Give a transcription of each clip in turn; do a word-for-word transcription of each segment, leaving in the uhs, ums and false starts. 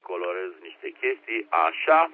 colorez niște chestii, așa.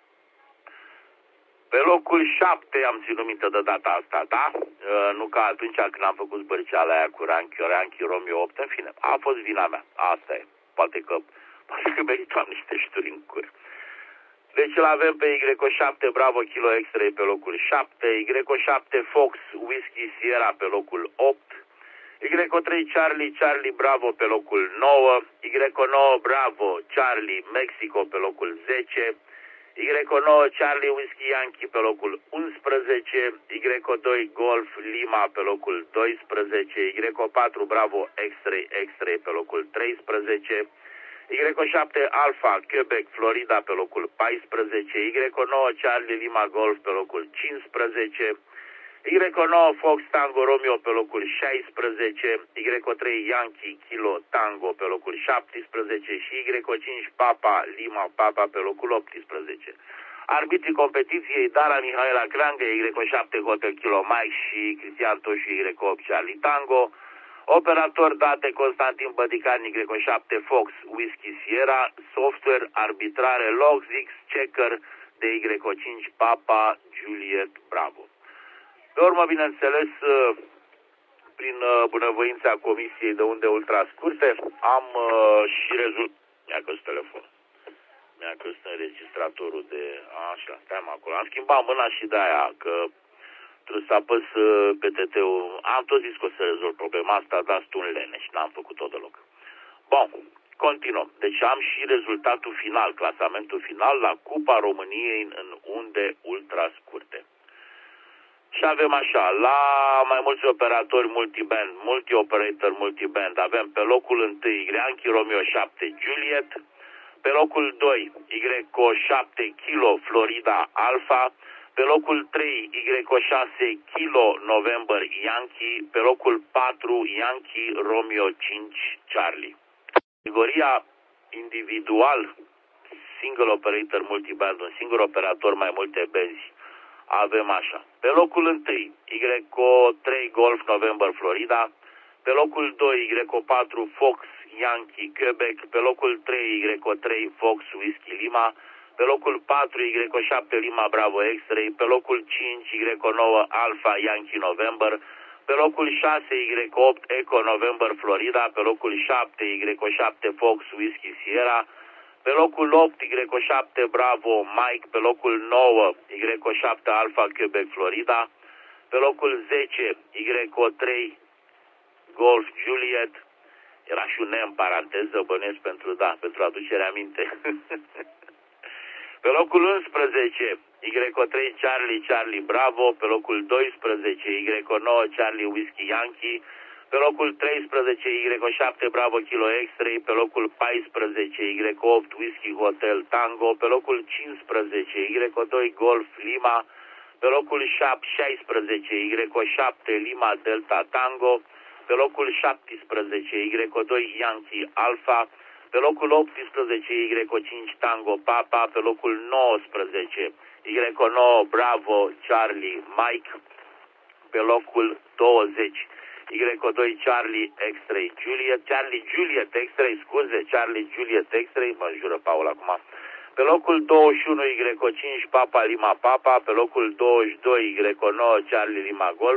Pe locul șapte am ținut minte de data asta, da? Nu ca atunci când am făcut zbărceala aia cu Ranchi, Ranchi Romeo opt, în fine, a fost vina mea, asta e. Poate că, poate că meritam niște șturi în cur. Deci îl avem pe Y O șapte Bravo Kilo X-Ray pe locul șapte, Y O șapte Fox Whiskey Sierra pe locul opt, Y O trei Charlie Charlie Bravo pe locul nouă, Y O nouă Bravo Charlie Mexico pe locul zece, Y O nouă Charlie Whiskey Yankee pe locul unsprezece, Y O doi Golf Lima pe locul doisprezece, Y O patru Bravo X-Ray X-Ray pe locul treisprezece, Y O șapte Alpha Quebec Florida pe locul paisprezece, Y O nouă Charlie Lima Golf pe locul cincisprezece, Y O nouă Fox Tango Romeo pe locul șaisprezece, Y O trei Yankee Kilo Tango pe locul șaptesprezece și Y O cinci Papa Lima Papa pe locul optsprezece. Arbitrii competiției Dara Mihaela Creangă, Y O șapte Hotel Kilo Mike și Cristian Toșu, Y O opt Charlie Tango. Operator date Constantin Bădican, Y O șapte Fox Whiskey Sierra. Software arbitrare Logix Checker de Y O cinci Papa Juliet Bravo. Pe urmă, bineînțeles, prin bunăvoința Comisiei de Unde Ultra Scurte, am și rezultat. Mi-a căzut telefonul. Mi-a căzut înregistratorul de... Așa, stai acolo. Am schimbat mâna și de aia, că trebuie să apăs pe T T-ul. Am tot zis că o să rezolv problema asta, dar sunt un leneș, n-am făcut-o deloc. Bun, continuăm. Deci am și rezultatul final, clasamentul final la Cupa României în unde ultra scurte. Și avem așa, la mai mulți operatori multiband, multi-operator multiband, avem pe locul întâi Yankee Romeo șapte Juliet, pe locul doi Y O șapte Kilo Florida Alpha, pe locul trei Y O șase Kilo November Yankee, pe locul patru Yankee Romeo cinci Charlie. Categoria individual, single operator multiband, un singur operator mai multe benzi. Avem așa, pe locul întâi Y O trei Golf November Florida, pe locul doi Y O patru Fox Yankee Quebec, pe locul trei Y O trei Fox Whiskey Lima, pe locul patru Y O șapte Lima Bravo X-Ray, pe locul cinci Y O nouă Alpha Yankee November, pe locul șase Y O opt Echo November Florida, pe locul șapte Y O șapte Fox Whiskey Sierra, pe locul opt Y O șapte Bravo Mike, pe locul nouă Y O șapte Alpha Quebec Florida, pe locul zece Y O trei Golf Juliet, era și un ne în paranteză, bănesc pentru, da, pentru aducerea aminte. Pe locul unsprezece Y O trei Charlie Charlie Bravo, pe locul doisprezece Y O nouă Charlie Whiskey Yankee, pe locul treisprezece Y O șapte Bravo Kilo X-Ray, pe locul paisprezece Y O opt Whiskey Hotel Tango, pe locul cincisprezece Y O doi Golf Lima, pe locul șaisprezece Y O șapte Lima Delta Tango, pe locul șaptesprezece Y O doi Yankee Alpha, pe locul optsprezece Y O cinci Tango Papa, pe locul nouăsprezece Y O nouă Bravo Charlie Mike, pe locul douăzeci Y O doi Charlie X-Ray Juliet, Charlie Juliet X-Ray, scuze, Charlie Juliet X-Ray, mă jură Paul acum, pe locul douăzeci și unu Y O cinci Papa Lima Papa, pe locul douăzeci și doi Y O nouă Charlie Lima Golf,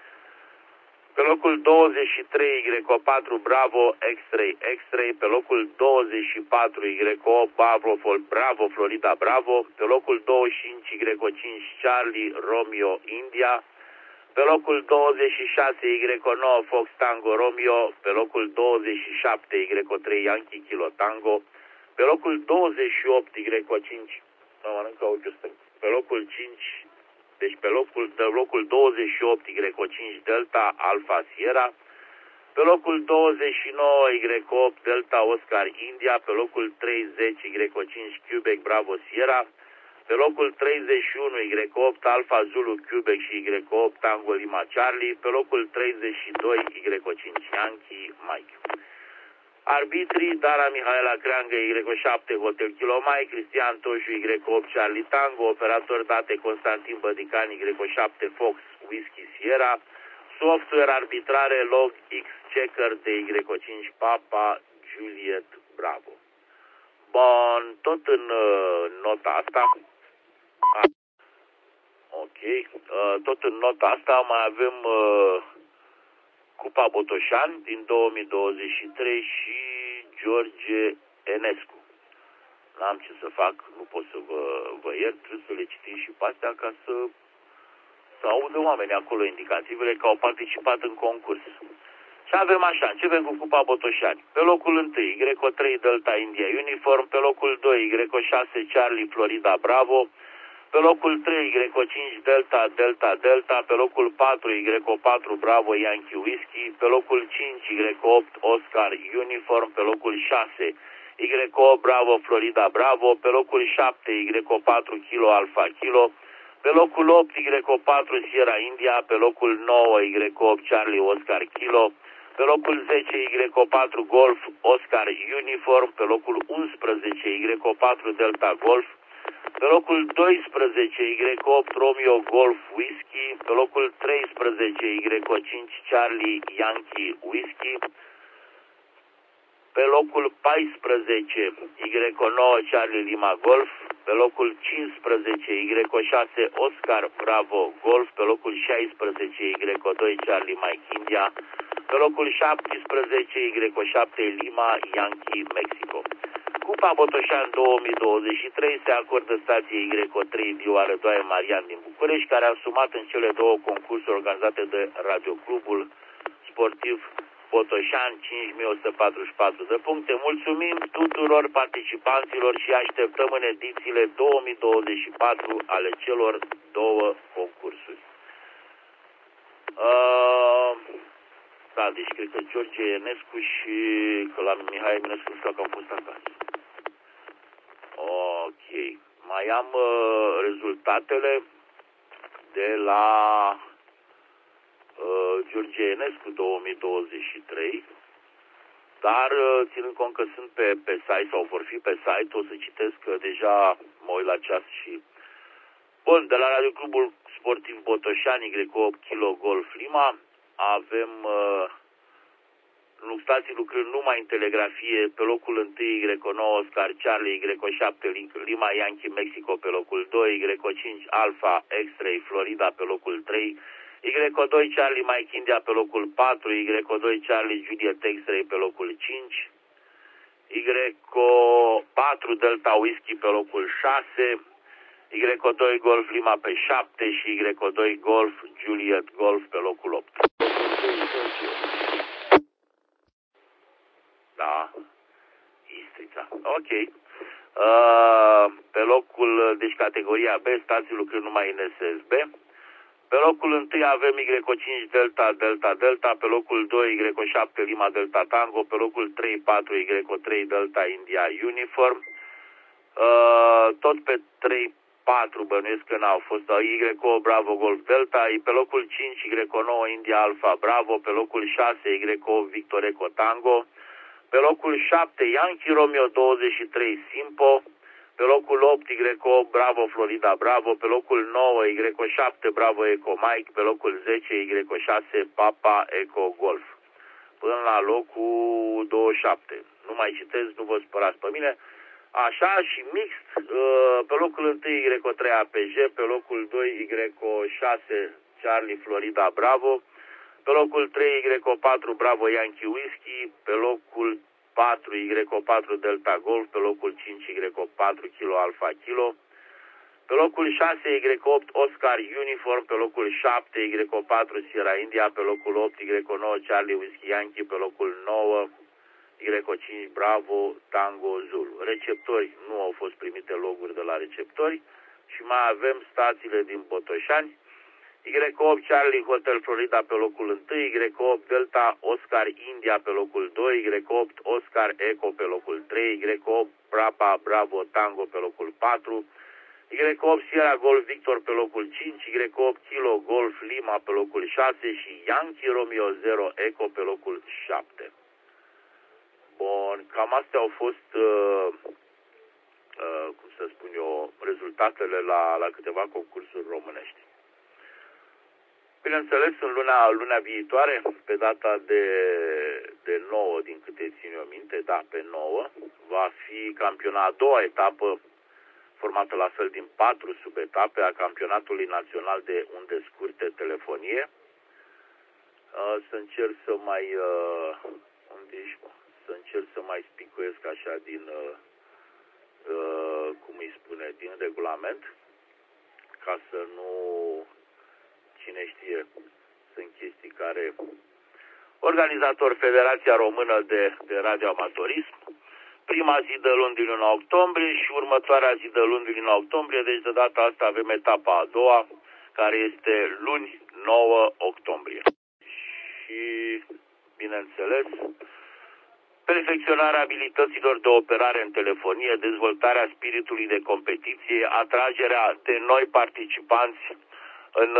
pe locul douăzeci și trei Y O patru Bravo X-Ray X-Ray, pe locul douăzeci și patru Y O opt Bravo, Bravo Florida Bravo, pe locul douăzeci și cinci Y O cinci Charlie Romeo India, pe locul douăzeci și șase Y O nouă Fox Tango Romeo, pe locul douăzeci și șapte Y O trei Yankee Kilo Tango, pe locul douăzeci și opt Y O cinci, mă mănâncă ochiul stâng, pe locul cinci, deci pe locul, de locul douăzeci și opt Y O cinci Delta Alpha Sierra, pe locul douăzeci și nouă Y O opt Delta Oscar India, pe locul treizeci Y O cinci Quebec Bravo Sierra, pe locul treizeci și unu Y O opt Alpha Zulu Quebec și Y O opt Tango Lima Charlie, pe locul treizeci și doi Y O cinci Yankee Mike. Arbitrii Dara Mihaela Creangă, Y O șapte Hotel Kilo Mike, Cristian Toșu, Y O opt Charlie Tango, operator date Constantin Bădican, Y O șapte Fox Whiskey Sierra, software arbitrare Logix Checker de Y O cinci Papa Juliet Bravo. Bun, tot în uh, nota asta, a, ok, uh, tot în nota asta mai avem uh, Cupa Botoșani din două mii douăzeci și trei și George Enescu. N-am ce să fac, nu pot să vă, vă iert, trebuie să le citim și pe astea ca să, să audă oamenii acolo indicativele că au participat în concurs. Și avem așa, începem cu Cupa Botoșani. Pe locul întâi, Greco trei Delta India Uniform, pe locul doi, Greco șase Charlie Florida Bravo, pe locul trei, Greco cinci Delta Delta Delta, pe locul patru, Greco patru Bravo Yankee Whiskey, pe locul cinci, Greco opt Oscar Uniform, pe locul șase, Greco opt Bravo Florida Bravo, pe locul șapte, Greco patru Kilo Alpha Kilo, pe locul opt, Greco patru Sierra India, pe locul nouă, Greco opt Charlie Oscar Kilo, pe locul zece, Greco patru Golf Oscar Uniform, pe locul unsprezece, Greco patru Delta Golf, pe locul doisprezece, Greco opt Romeo Golf Whiskey, pe locul treisprezece, Greco cinci Charlie Yankee Whiskey, pe locul paisprezece, Greco nouă Charlie Lima Golf, pe locul cincisprezece, Greco șase Oscar Bravo Golf, pe locul șaisprezece, Greco doi Charlie Mike India, pe locul șaptesprezece, Greco șapte Lima Yankee Mexico. Cupa Botoșani două mii douăzeci și trei se acordă stației Greco trei Vioară Rădoaie Marian din București, care a sumat în cele două concursuri organizate de Radioclubul Sportiv Botoșani cinci mii o sută patruzeci și patru de puncte. Mulțumim tuturor participanților și așteptăm în edițiile două mii douăzeci și patru ale celor două concursuri. Uh, da, deci cred că George Enescu și că la Mihai Eminescu știu că au fost acasă. Ok. Mai am uh, rezultatele de la uh, George Enescu două mii douăzeci și trei, dar uh, ținând cont că sunt pe, pe site sau vor fi pe site, o să citesc că deja mă uit la ceas și... Bun, de la Radioclubul Sportiv Botoșani, Greco opt Kilo Golf Lima, avem... Uh, stații lucrând numai în telegrafie, pe locul întâi Greco nouă Oscar Charlie, Greco șapte Lima Yankee Mexico pe locul doi, Greco cinci Alpha X-Ray Florida pe locul trei, Greco doi Charlie Mike India pe locul patru, Greco doi Charlie Juliet X-Ray pe locul cinci, Greco patru Delta Whisky pe locul șase, Greco doi Golf Lima pe șapte și Greco doi Golf Juliet Golf pe locul opt. Da, Istrița. Ok. Uh, pe locul, deci categoria B, stații lucrând numai în S S B. Pe locul întâi avem Greco cinci Delta Delta Delta, pe locul doi Greco șapte Lima Delta Tango, pe locul trei patru Greco trei Delta India Uniform. Uh, tot pe trei patru bănuiesc că n-au fost Greco Bravo Golf Delta, pe locul cinci Greco nouă India Alpha Bravo, pe locul șase Greco Victor Eco Tango, pe locul șapte Yankee Romeo douăzeci și trei Simpo, pe locul opt Greco Bravo Florida Bravo, pe locul nouă Greco șapte Bravo Eco Mike, pe locul zece Greco șase Papa Eco Golf. Până la locul douăzeci și șapte. Nu mai citesc, nu vă spărați pe mine. Așa, și mixt, pe locul întâi Greco trei A P G, pe locul doi Greco șase Charlie Florida Bravo, pe locul trei Greco patru Bravo Yankee Whiskey, pe locul patru Greco patru Delta Golf, pe locul cinci Greco patru Kilo Alpha Kilo, pe locul șase Greco opt Oscar Uniform, pe locul șapte Greco patru Sierra India, pe locul opt Greco nouă Charlie Whiskey Yankee, pe locul nouă Greco cinci Bravo Tango Zulu. Receptori nu au fost primite loguri de la receptori și mai avem stațiile din Botoșani. Greco opt Charlie Hotel Florida pe locul întâi, Greco opt Delta Oscar India pe locul doi, Greco opt Oscar Eco pe locul trei, Greco opt Papa Bravo Tango pe locul patru, Greco opt Sierra Golf Victor pe locul cinci, Greco opt Kilo Golf Lima pe locul șase și Yankee Romeo zero Eco pe locul șapte. Bun, cam astea au fost, uh, uh, cum să spun eu, rezultatele la, la câteva concursuri românești. Bineînțeles, în luna, luna viitoare, pe data de de nouă, din câte țin eu minte, da, pe nouă, va fi campionat a doua etapă, formată la fel din patru subetape a campionatului național de unde scurte telefonie. Să încerc să mai, unde ești, mă? Să încerc să mai spicuiesc așa din, cum îi spune, din regulament, ca să nu, cine știe, sunt chestii care... Organizator Federația Română de, de Radioamatorism, prima zi de luni din luna octombrie și următoarea zi de luni din luna octombrie, deci de data asta avem etapa a doua, care este luni nouă octombrie. Și, bineînțeles, perfecționarea abilităților de operare în telefonie, dezvoltarea spiritului de competiție, atragerea de noi participanți în,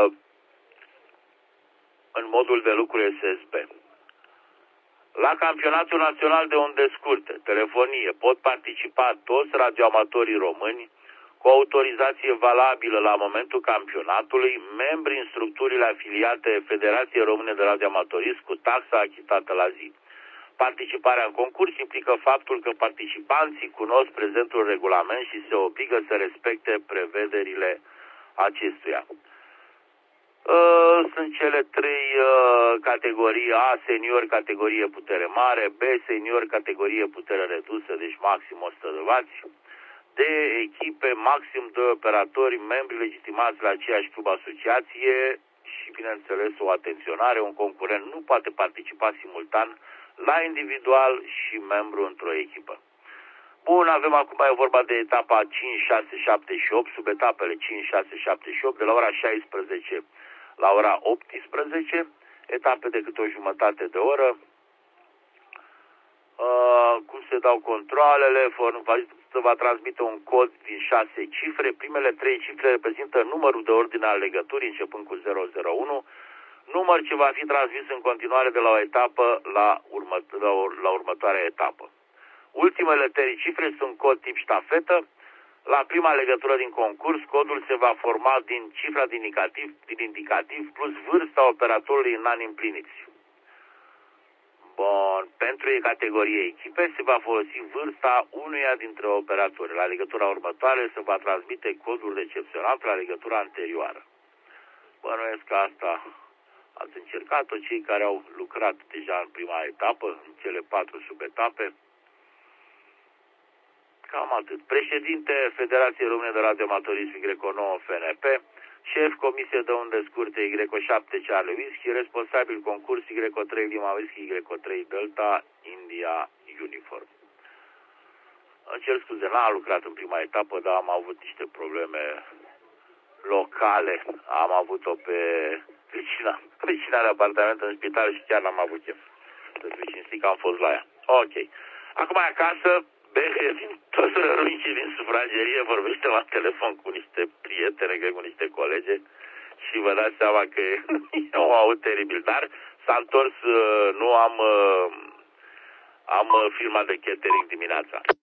în modul de lucru S S B. La Campionatul Național de Unde Scurte, telefonie, pot participa toți radioamatorii români cu autorizație valabilă la momentul campionatului, membri în structurile afiliate Federației Române de Radioamatorism cu taxa achitată la zi. Participarea în concurs implică faptul că participanții cunosc prezentul regulament și se obligă să respecte prevederile acestuia. Sunt cele trei categorii: A, senior, categorie putere mare; B, senior, categorie putere redusă, deci maxim o sută de wați; D, echipe, maxim doi operatori, membri legitimați la aceeași club asociație și, bineînțeles, o atenționare: un concurent nu poate participa simultan la individual și membru într-o echipă. Bun, avem acum, e vorba de etapa cinci, șase, șapte și opt, subetapele cinci, șase, șapte și opt, de la ora șaisprezece la ora optsprezece, etape de câte o jumătate de oră. Uh, cum se dau controalele? Se va transmite un cod din șase cifre. Primele trei cifre reprezintă numărul de ordine al legăturii, începând cu zero zero unu, număr ce va fi transmis în continuare de la o etapă la, urmă, la, la următoarea etapă. Ultimele trei cifre sunt cod tip ștafetă. La prima legătură din concurs, codul se va forma din cifra din indicativ, din indicativ plus vârsta operatorului în ani împliniți. Bun. Pentru categorie echipe se va folosi vârsta unuia dintre operatori. La legătura următoare se va transmite codul recepționat la legătura anterioară. Bănuiesc că asta ați încercat-o cei care au lucrat deja în prima etapă, în cele patru subetape. Cam atât. Președinte Federației Române de Radioamatorism Y nouă F N P, șef Comisie de Unde Scurte Y șapte Charlie Whisky, responsabil concurs Y trei Lima Whisky Y trei Delta India Uniform. Îmi cer scuze, n-am lucrat în prima etapă, dar am avut niște probleme locale. Am avut-o pe vecina, vecina de apartament în spital și chiar n-am avut chef. Să fiu cinstit că am fost la ea. Ok. Acum acasă, Behe, toți răruncii din sufragerie, vorbește la telefon cu niște prietene, cu niște colege și vă dați seama că e un aud teribil. Dar s-a întors, nu am, am firma de catering dimineața.